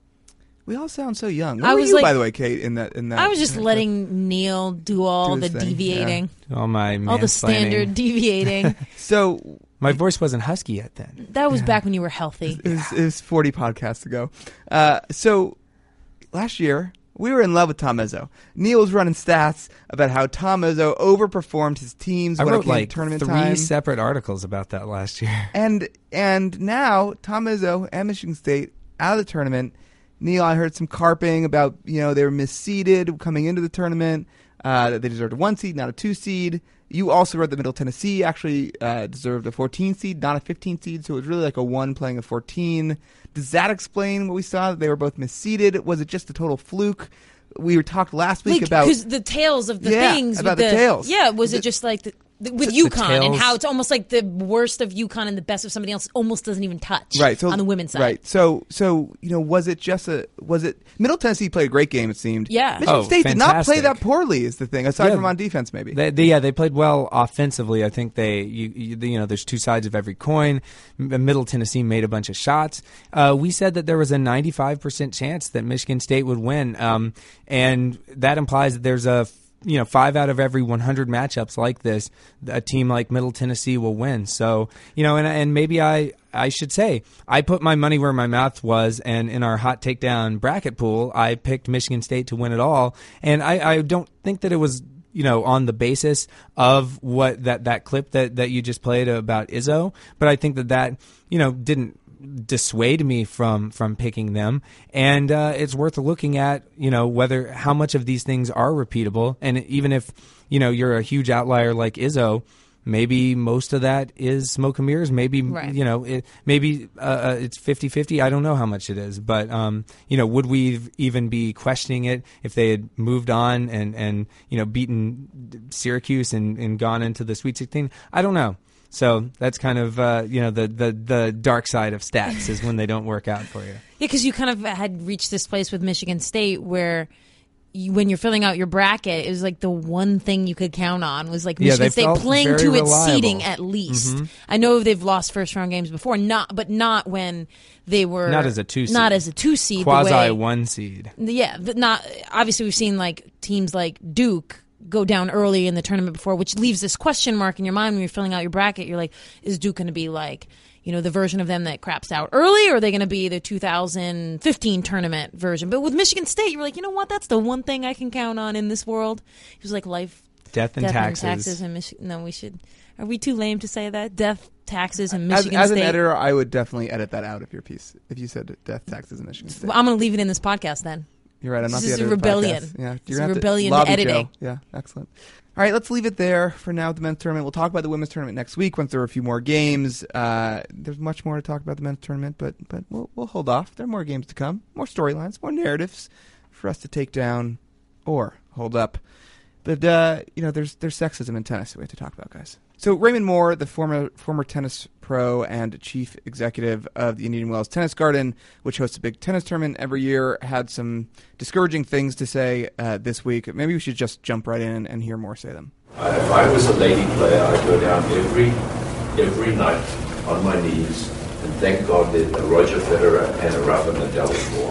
We all sound so young. Where I were was you, like- by the way, Kate, in that? In that I was just letting Neil do all Do the his thing, deviating. All my All the mansplaining. standard deviating. So My voice wasn't husky yet then. That was back when you were healthy. it was, it was forty podcasts ago. Uh, so last year, we were in love with Tom Izzo. Neil was running stats about how Tom Izzo overperformed his teams I when it wrote came like to tournament three time. separate articles about that last year. And and now Tom Izzo and Michigan State out of the tournament. Neil, I heard some carping about, you know, they were misseeded coming into the tournament, uh, that they deserved a one seed, not a two seed. You also read that Middle Tennessee actually uh, deserved a fourteen seed, not a fifteen seed, so it was really like a one playing a fourteen. Does that explain what we saw, that they were both misseeded? Was it just a total fluke? We were talked last week Like, about... because the tails of the Yeah, things. about with the tails. Yeah, was The- it just like the, the, with The UConn and tails. how it's almost like the worst of UConn and the best of somebody else almost doesn't even touch Right, so on the women's side. Right, so so you know, was it just a was it Middle Tennessee played a great game? It seemed. Yeah. Michigan Oh, State did not play fantastic. that poorly. Is the thing, aside Yeah. from on defense, maybe. They, they, yeah, they played well offensively. I think they, you, you, you know, there's two sides of every coin. M- Middle Tennessee made a bunch of shots. Uh, we said that there was a ninety-five percent chance that Michigan State would win, um, and that implies that there's a you know, five out of every one hundred matchups like this, a team like Middle Tennessee will win. So, you know, and and maybe I, I should say, I put my money where my mouth was, and in our hot takedown bracket pool, I picked Michigan State to win it all. And I, I don't think that it was, you know, on the basis of what that, that clip that, that you just played about Izzo, but I think that that, you know, didn't dissuade me from from picking them, and uh, it's worth looking at, you know, whether how much of these things are repeatable, and even if, you know, you're a huge outlier like Izzo, maybe most of that is smoke and mirrors. Maybe, Right. you know, it, maybe uh, it's fifty-fifty. I don't know how much it is, but, um, you know, would we even be questioning it if they had moved on and, and you know, beaten Syracuse and, and gone into the Sweet sixteen? I don't know. So that's kind of, uh, you know, the, the, the dark side of stats is when they don't work out for you. Yeah, because you kind of had reached this place with Michigan State where you, when you're filling out your bracket, it was like the one thing you could count on was like Yeah, Michigan they State felt playing very to its reliable. seeding at least. Mhm. I know they've lost first round games before, not but not when they were Not as a two seed. not as a two seed, the Quasi way- one seed. Yeah, but not obviously. We've seen like teams like Duke go down early in the tournament before, which leaves this question mark in your mind when you're filling out your bracket. You're like, is Duke going to be like, you know, the version of them that craps out early, or are they going to be the two thousand fifteen tournament version? But with Michigan State, you're like, you know what? That's the one thing I can count on in this world. It was like life, Death and death taxes. and taxes, and Michi- no, we should. Are we too lame to say that? Death, taxes, and As, Michigan as an State. editor, I would definitely edit that out of your piece if you said death, taxes, and Michigan State. Well, I'm going to leave it in this podcast then. You're right. I'm not This the is a editor of the rebellion. podcast. Yeah, It's you're a gonna have rebellion to to lobby editing. Joe. Yeah, excellent. All right, let's leave it there for now with the men's tournament. We'll talk about the women's tournament next week once there are a few more games. Uh, there's much more to talk about the men's tournament, but but we'll we'll hold off. There are more games to come, more storylines, more narratives for us to take down or hold up. But uh, you know, there's there's sexism in tennis that we have to talk about, guys. So Raymond Moore, the former former tennis pro and chief executive of the Indian Wells Tennis Garden, which hosts a big tennis tournament every year, had some discouraging things to say uh, this week. Maybe we should just jump right in and hear Moore say them. Uh, if I was a lady player, I'd go down every every night on my knees and thank God that Roger Federer and Rafa Nadal was born.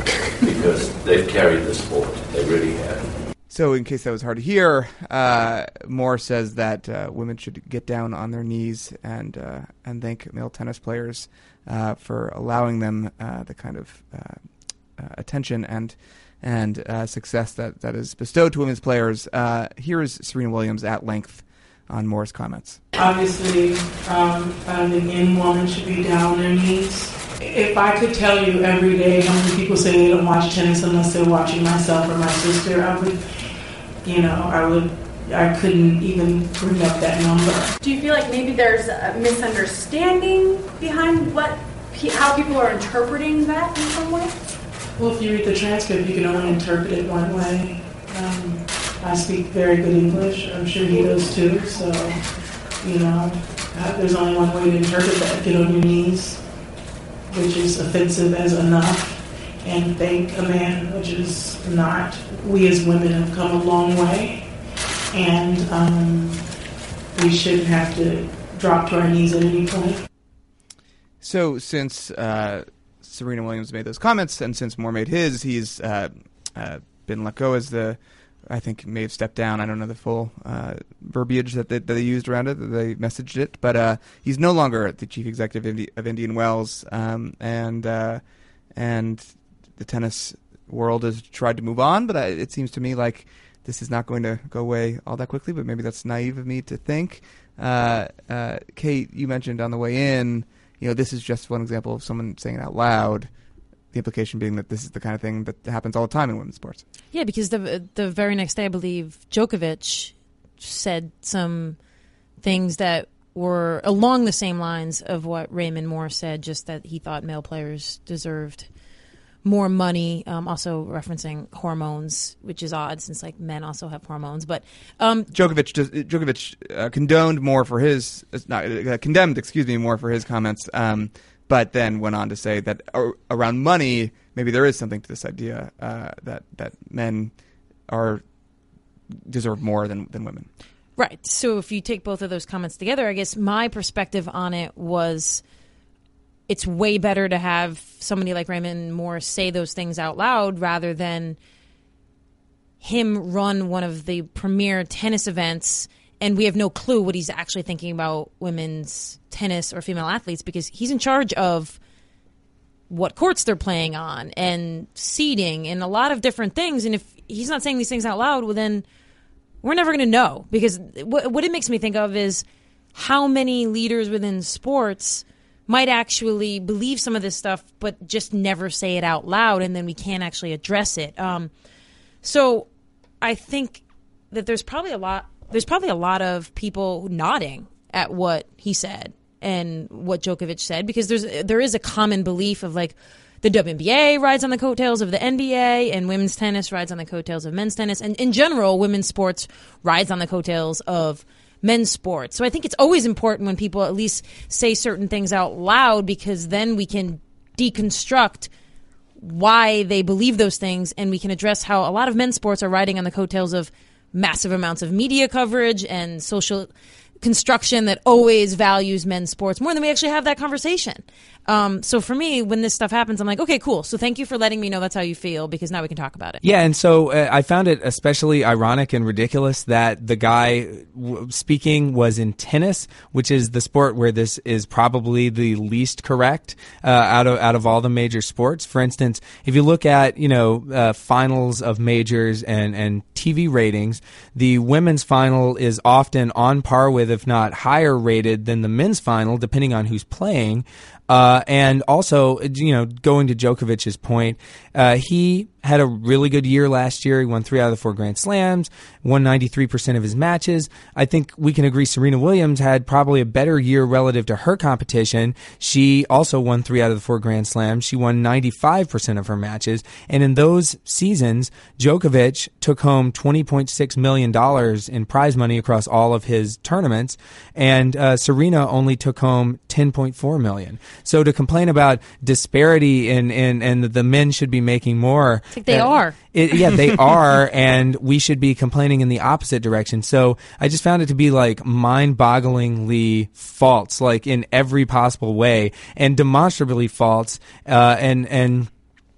because they've carried the sport. They really have. So in case that was hard to hear, uh, Moore says that uh, women should get down on their knees and uh, and thank male tennis players uh, for allowing them uh, the kind of uh, uh, attention and and uh, success that, that is bestowed to women's players. Uh, here is Serena Williams at length on Moore's comments. Obviously, um, I don't think any woman should be down on their knees. If I could tell you every day how many people say they don't watch tennis unless they're watching myself or my sister, I would, you know, I would, I couldn't even bring up that number. Do you feel like maybe there's a misunderstanding behind what, how people are interpreting that in some way? Well, if you read the transcript, you can only interpret it one way. Um, I speak very good English. I'm sure he does too. So, you know, there's only one way to interpret that. Get on your knees, which is offensive as enough, and thank a man, which is not. We as women have come a long way, and um, we shouldn't have to drop to our knees at any point. So since uh, Serena Williams made those comments, and since Moore made his, he's uh, uh, been let go as the, I think may have stepped down. I don't know the full uh, verbiage that they, that they used around it, that they messaged it, but uh, he's no longer the chief executive of, Indi- of Indian Wells, um, and uh, and the tennis world has tried to move on, but I, it seems to me like this is not going to go away all that quickly. But maybe that's naive of me to think. Uh, uh, Kate, you mentioned on the way in, you know, this is just one example of someone saying it out loud. The implication being that this is the kind of thing that happens all the time in women's sports. Yeah, because the the very next day, I believe, Djokovic said some things that were along the same lines of what Raymond Moore said, just that he thought male players deserved more money, um, also referencing hormones, which is odd since like men also have hormones. But um, Djokovic just, Djokovic uh, condoned Moore for his uh, not uh, condemned, excuse me, Moore for his comments. Um, But then went on to say that ar- around money, maybe there is something to this idea uh, that that men are deserve more than, than women. Right. So if you take both of those comments together, I guess my perspective on it was it's way better to have somebody like Raymond Moore say those things out loud rather than him run one of the premier tennis events and we have no clue what he's actually thinking about women's tennis or female athletes because he's in charge of what courts they're playing on and seeding and a lot of different things. And if he's not saying these things out loud, well, then we're never going to know. Because what, what it makes me think of is how many leaders within sports might actually believe some of this stuff but just never say it out loud, and then we can't actually address it. Um, so I think that there's probably a lot there's probably a lot of people nodding at what he said and what Djokovic said, because there's there is a common belief of like the W N B A rides on the coattails of the N B A and women's tennis rides on the coattails of men's tennis, and in general women's sports rides on the coattails of men's sports. So I think it's always important when people at least say certain things out loud, because then we can deconstruct why they believe those things, and we can address how a lot of men's sports are riding on the coattails of massive amounts of media coverage and social construction that always values men's sports more than we actually have that conversation. Um, so for me, when this stuff happens, I'm like, okay, cool. So thank you for letting me know that's how you feel, because now we can talk about it. Yeah, and so uh, I found it especially ironic and ridiculous that the guy w- speaking was in tennis, which is the sport where this is probably the least correct uh, out of out of all the major sports. For instance, if you look at you know uh, finals of majors and and T V ratings, the women's final is often on par with, if not higher rated than the men's final, depending on who's playing. Uh, and also, you know, going to Djokovic's point, uh, he had a really good year last year. He won three out of the four Grand Slams, won ninety-three percent of his matches. I think we can agree Serena Williams had probably a better year relative to her competition. She also won three out of the four Grand Slams. She won ninety-five percent of her matches. And in those seasons, Djokovic took home twenty point six million dollars in prize money across all of his tournaments. And uh, Serena only took home ten point four million dollars. So to complain about disparity in, in, and the men should be making more. I think they uh, are. It, yeah, they are, and we should be complaining in the opposite direction. So I just found it to be like mind-bogglingly false, like in every possible way, and demonstrably false, uh, and and.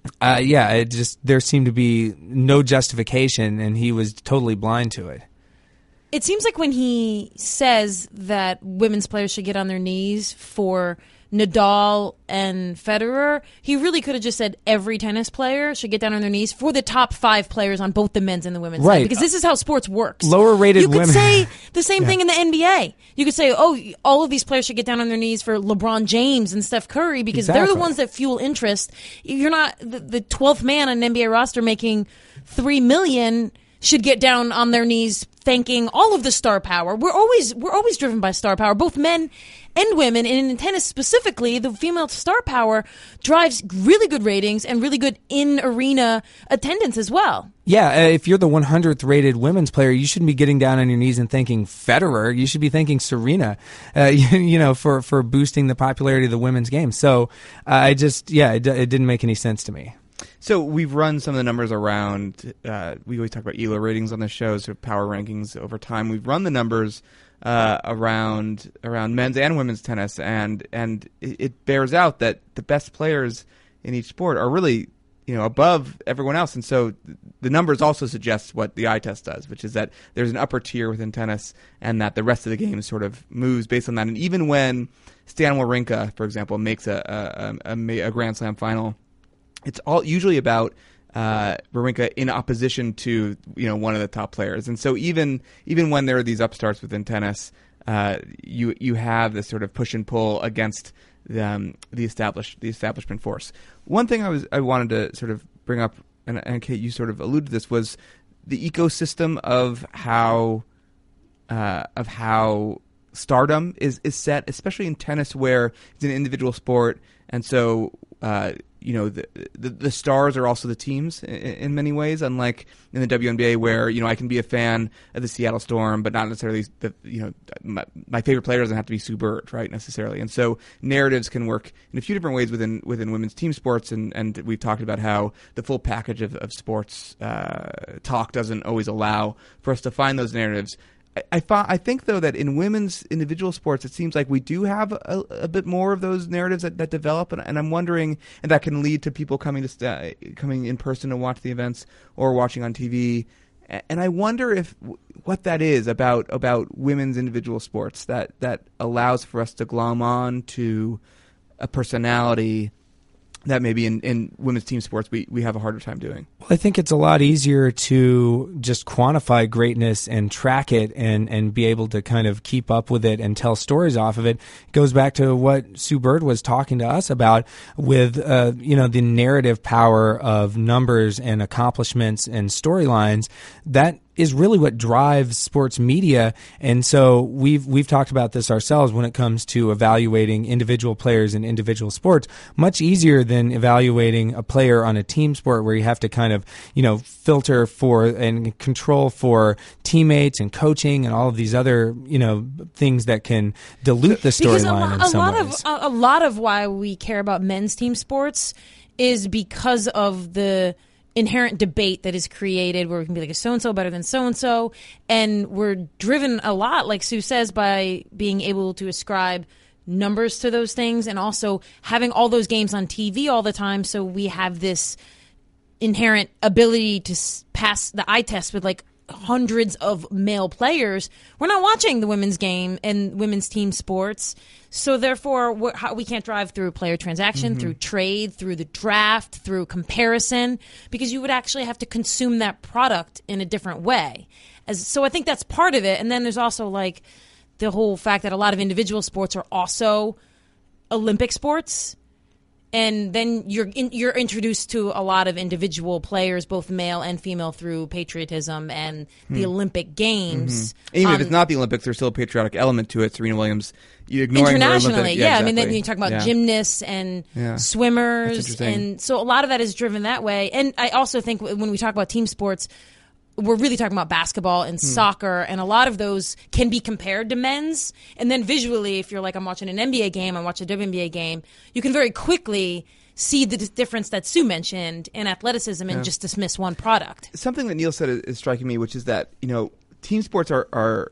Uh, yeah, it just there seemed to be no justification, and he was totally blind to it. It seems like when he says that women's players should get on their knees for Nadal and Federer, he really could have just said every tennis player should get down on their knees for the top five players on both the men's and the women's right. side, because this is how sports works. Lower rated you could women. say the same Yeah. thing in the N B A. You could say, oh, all of these players should get down on their knees for LeBron James and Steph Curry because they're the Exactly. ones that fuel interest. You're not the, the twelfth man on an N B A roster making three million should get down on their knees thanking all of the star power. We're always we're always driven by star power, both men and women. And in tennis specifically, the female star power drives really good ratings and really good in-arena attendance as well. Yeah, uh, if you're the one hundredth rated women's player, you shouldn't be getting down on your knees and thanking Federer. You should be thanking Serena, uh, you, you know, for, for boosting the popularity of the women's game. So uh, I just, yeah, it, it didn't make any sense to me. So we've run some of the numbers around. Uh, we always talk about E L O ratings on the show, sort of power rankings over time. We've run the numbers uh, around around men's and women's tennis, and and it, it bears out that the best players in each sport are really, you know, above everyone else. And so the numbers also suggest what the eye test does, which is that there's an upper tier within tennis, and that the rest of the game sort of moves based on that. And even when Stan Wawrinka, for example, makes a a, a, a Grand Slam final, it's all usually about uh, Wawrinka in opposition to, you know, one of the top players. And so even even when there are these upstarts within tennis, uh, you you have this sort of push and pull against the um, the established the establishment force. One thing I was I wanted to sort of bring up, and, and Kate, you sort of alluded to this, was the ecosystem of how uh, of how stardom is is set, especially in tennis, where it's an individual sport, and so. Uh, you know, the, the the stars are also the teams in, in many ways, unlike in the W N B A where, you know, I can be a fan of the Seattle Storm, but not necessarily, the, you know, my, my favorite player doesn't have to be Sue Bird, right, necessarily. And so narratives can work in a few different ways within within women's team sports, and, and we've talked about how the full package of, of sports uh, talk doesn't always allow for us to find those narratives. I, I, I think, though, that in women's individual sports, it seems like we do have a, a bit more of those narratives that, that develop, and, and I'm wondering, and that can lead to people coming to st- coming in person to watch the events or watching on T V. And I wonder if what that is about about women's individual sports that, that allows for us to glom on to a personality that maybe in, in women's team sports we, we have a harder time doing. Well, I think it's a lot easier to just quantify greatness and track it and, and be able to kind of keep up with it and tell stories off of it. It goes back to what Sue Bird was talking to us about with, uh, you know, the narrative power of numbers and accomplishments and storylines. That is really what drives sports media. And so we've we've talked about this ourselves when it comes to evaluating individual players in individual sports. Much easier than evaluating a player on a team sport where you have to kind of, you know, filter for and control for teammates and coaching and all of these other, you know, things that can dilute the storyline in a some lot ways. of a, a lot of why we care about men's team sports is because of the inherent debate that is created where we can be like, is so-and-so better than so-and-so? And we're driven a lot, like Sue says, by being able to ascribe numbers to those things and also having all those games on T V all the time. So we have this inherent ability to s- pass the eye test with like hundreds of male players. We're not watching the women's game and women's team sports. So therefore, we're, how, we can't drive through player transaction, Mm-hmm. through trade, through the draft, through comparison, because you would actually have to consume that product in a different way. As, so I think that's part of it. And then there's also like the whole fact that a lot of individual sports are also Olympic sports. And then you're in, you're introduced to a lot of individual players, both male and female, through patriotism and the Hmm. Olympic Games. Mm-hmm. Even Um, if it's not the Olympics, there's still a patriotic element to it. Serena Williams, you ignoring her internationally, Olympic, yeah. yeah, I mean, then exactly. you talk about Yeah. gymnasts and Yeah. That's swimmers, interesting. and so a lot of that is driven that way. And I also think when we talk about team sports, we're really talking about basketball and Hmm. soccer, and a lot of those can be compared to men's. And then visually, if you're like, I'm watching an N B A game, I'm watching a W N B A game, you can very quickly see the d- difference that Sue mentioned in athleticism and Yeah. just dismiss one product. Something that Neil said is, is striking me, which is that, you know, team sports are, are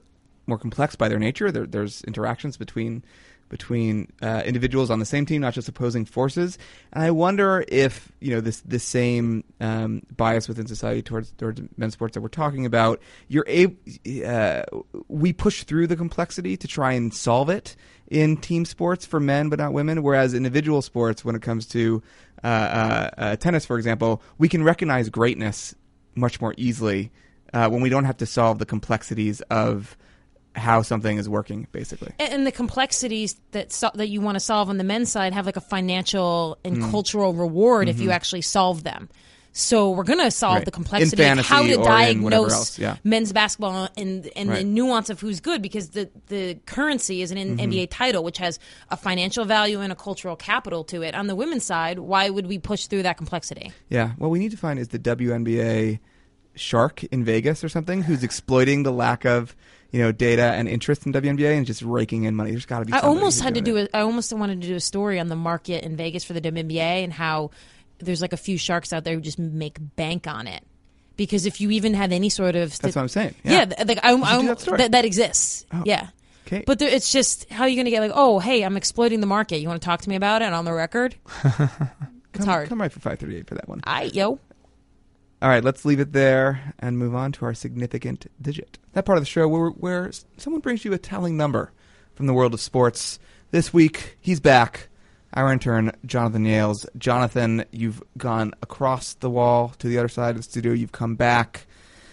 more complex by their nature. There, there's interactions between between uh, individuals on the same team, not just opposing forces. And I wonder if, you know, this this same um, bias within society towards towards men's sports that we're talking about, you're able, uh, we push through the complexity to try and solve it in team sports for men but not women, whereas individual sports, when it comes to uh, uh, uh, tennis, for example, we can recognize greatness much more easily uh, when we don't have to solve the complexities of how something is working, basically. And the complexities that so- that you want to solve on the men's side have like a financial and Mm. cultural reward if you Mhm. actually solve them. So we're going to solve Right. the complexity In of how fantasy to or in whatever diagnose else, yeah. men's basketball and and Right. the nuance of who's good, because the, the currency is an Mhm. N B A title, which has a financial value and a cultural capital to it. On the women's side, why would we push through that complexity? Yeah, what we need to find is the W N B A shark in Vegas or something who's exploiting the lack of, you know, data and interest in W N B A and just raking in money. There's got to be. I somebody almost who's had to doing do a, I almost wanted to do a story on the market in Vegas for the W N B A and how there's like a few sharks out there who just make bank on it. Because if you even had any sort of That's what I'm saying. yeah, Yeah. th- like I, You should I, do that story. that, that exists. Oh, yeah. okay. But there, it's just how are you going to get like, oh, hey, I'm exploiting the market. You want to talk to me about it on the record? It's come, hard. Come right for five thirty-eight for that one. I yo. All right, let's leave it there and move on to our significant digit. That part of the show where, where someone brings you a telling number from the world of sports. This week, he's back. Our intern, Jonathan Yales. Jonathan, you've gone across the wall to the other side of the studio. You've come back.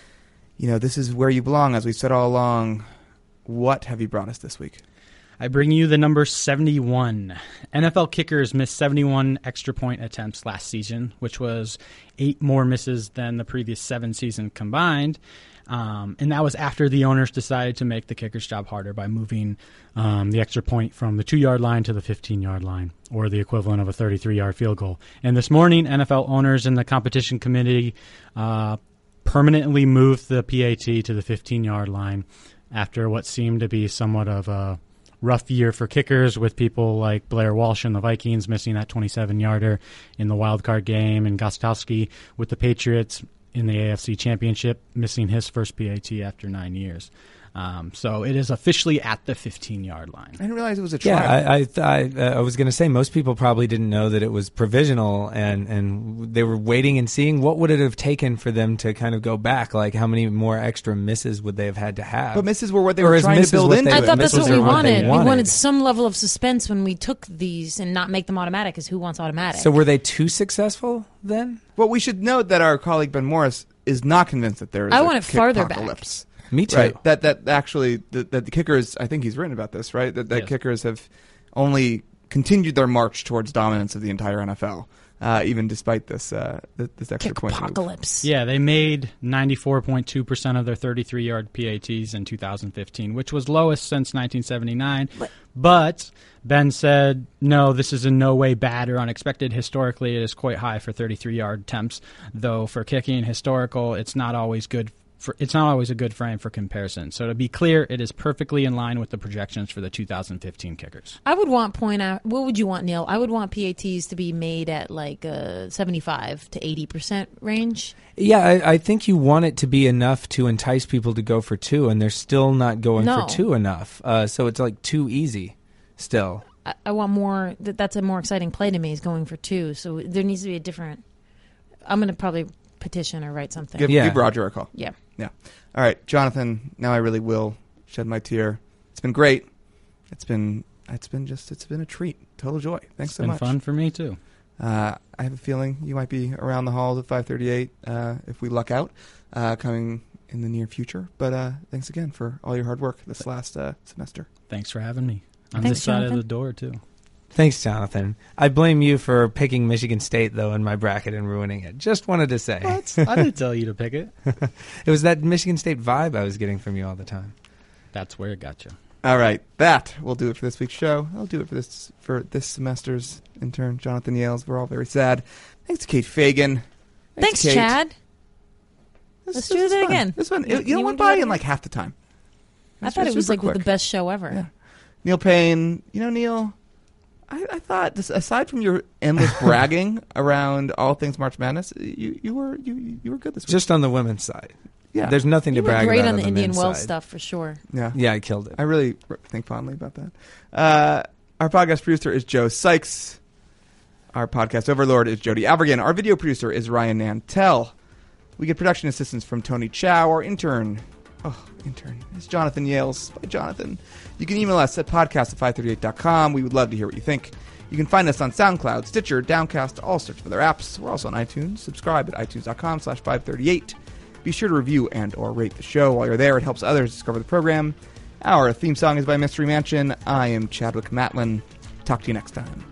You know, this is where you belong, as we've said all along. What have you brought us this week? I bring you the number seventy-one. N F L kickers missed seventy-one extra point attempts last season, which was eight more misses than the previous seven seasons combined. Um, and that was after the owners decided to make the kicker's job harder by moving um, the extra point from the two-yard line to the fifteen-yard line, or the equivalent of a thirty-three-yard field goal. And this morning, N F L owners and the competition committee uh, permanently moved the P A T to the fifteen-yard line after what seemed to be somewhat of a rough year for kickers, with people like Blair Walsh and the Vikings missing that twenty-seven-yarder in the wild card game, and Gostkowski with the Patriots in the A F C Championship missing his first P A T after nine years. Um, so it is officially at the fifteen-yard line. I didn't realize it was a try. Yeah, I I, th- I, uh, I was going to say most people probably didn't know that it was provisional, and, and they were waiting and seeing what would it have taken for them to kind of go back. Like, how many more extra misses would they have had to have? But misses were what they Or were is trying to misses build what into they- I it. thought that's misses what we are what wanted. they We wanted. wanted some level of suspense when we took these and not make them automatic, because who wants automatic? So were they too successful then? Well, we should note that our colleague Ben Morris is not convinced that there is I a want it kick farther back. apocalypse. Me too. Right. That that actually that, that the kickers. I think he's written about this. Right. That that Yes. kickers have only continued their march towards dominance of the entire N F L, uh, even despite this uh, th- this extra Kick point move. apocalypse. Yeah, they made ninety-four point two percent of their thirty-three-yard P A Ts in two thousand fifteen, which was lowest since nineteen seventy-nine. But- But Ben said, no, this is in no way bad or unexpected. Historically, it is quite high for thirty-three-yard attempts, though for kicking historical, it's not always good. For, it's not always a good frame for comparison. So to be clear, it is perfectly in line with the projections for the two thousand fifteen kickers. I would want point out. What would you want, Neil? I would want P A Ts to be made at like a seventy-five to eighty percent range. Yeah, I, I think you want it to be enough to entice people to go for two, and they're still not going No. for two enough. Uh, so it's like too easy still. I, I want more. That, that's a more exciting play to me. Is going for two. So there needs to be a different. I'm going to probably petition or write something. Give, Yeah. give Roger a call. Yeah. Yeah. All right, Jonathan. Now I really will shed my tear. It's been great. It's been it's been just it's been a treat. Total joy. Thanks It's so been much. fun for me, too. Uh, I have a feeling you might be around the halls at five thirty-eight uh, if we luck out, uh, coming in the near future. But uh, thanks again for all your hard work this last uh, semester. Thanks for having me. On Thanks, this side Jonathan. of the door, too. Thanks, Jonathan. I blame you for picking Michigan State, though, in my bracket and ruining it. Just wanted to say. What? I didn't tell you to pick it. It was that Michigan State vibe I was getting from you all the time. That's where it got you. All right, that will do it for this week's show. I'll do it for this for this semester's intern, Jonathan Yales. We're all very sad. Thanks to Kate Fagan. Thanks, to Kate. Chad. This- Let's this do was it fun. again. This one, You- it, you, you know, wanna went do by that in again? like half the time. I It's thought it was super like quick. the best show ever. Yeah. Neil Payne, you know, Neil, I, I thought, this, aside from your endless bragging around all things March Madness, you, you were you you were good this week. Just on the women's side. Yeah. There's nothing You to were brag great about on the the Indian men's Wells side. stuff for sure. Yeah. Yeah, I killed it. I really think fondly about that. Uh, our podcast producer is Joe Sykes. Our podcast overlord is Jody Avergan. Our video producer is Ryan Nantel. We get production assistance from Tony Chow. Our intern, oh, intern, is Jonathan Yales. By Jonathan. You can email us at podcast at five thirty-eight dot com. We would love to hear what you think. You can find us on SoundCloud, Stitcher, Downcast, all sorts of other apps. We're also on iTunes. Subscribe at itunes dot com slash five thirty-eight. Be sure to review and or rate the show. While you're there, it helps others discover the program. Our theme song is by Mystery Mansion. I am Chadwick Matlin. Talk to you next time.